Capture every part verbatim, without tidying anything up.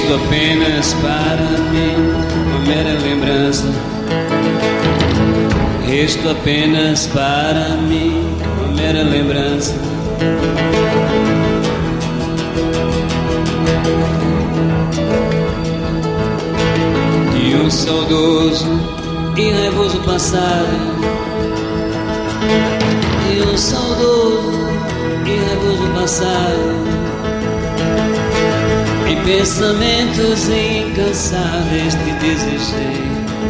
Isto apenas para mim, uma mera lembrança. Isto apenas para mim, uma mera lembrança. De um saudoso e raivoso passado. De um saudoso e raivoso passado. Em pensamentos incansáveis te desejei,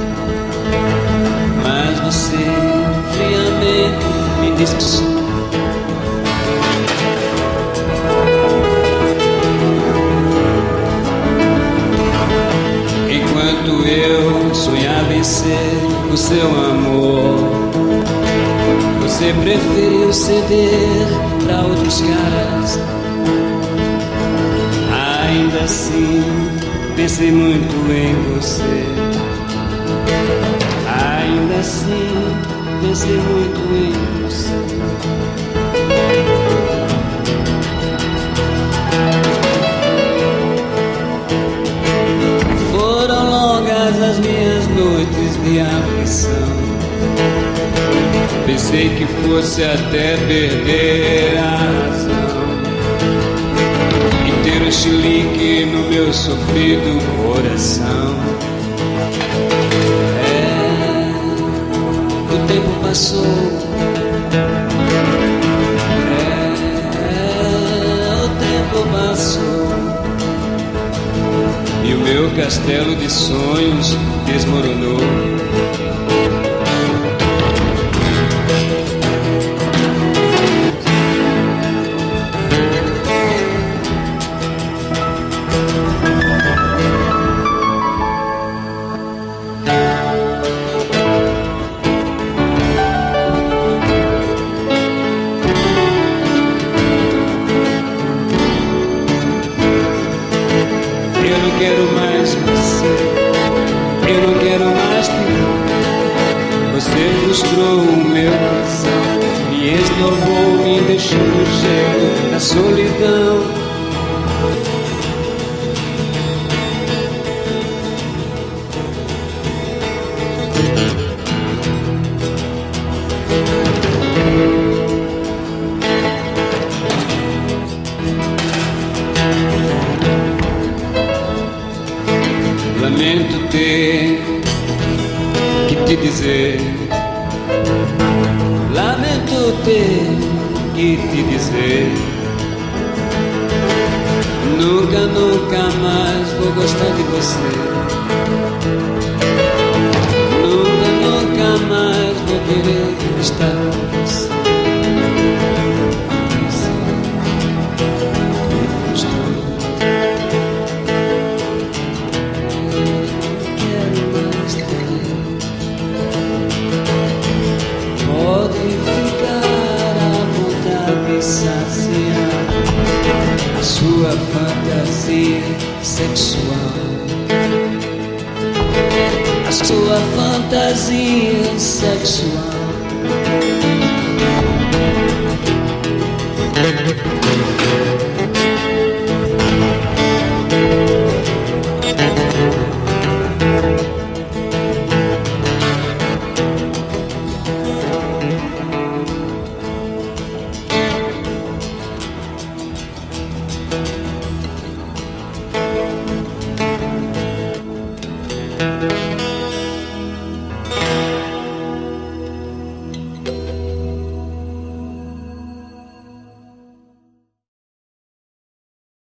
mas você friamente me dispensou. Enquanto eu sonhava em ser o seu amor, você preferiu ceder para outros caras. Ainda assim, pensei muito em você. Ainda assim, pensei muito em você. Foram longas as minhas noites de aflição. Pensei que fosse até perder a razão. Um chilique no meu sofrido coração. É, o tempo passou. É, o tempo passou. E o meu castelo de sonhos desmoronou. Eu não quero mais você, eu não quero mais te. Você frustrou o meu coração, me esnovou, me deixou no gelo da solidão. Lamento ter que te dizer, lamento ter que te dizer, nunca, nunca mais vou gostar de você. Nunca, nunca mais vou querer estar com você. A sua fantasia sexual, a sua fantasia sexual.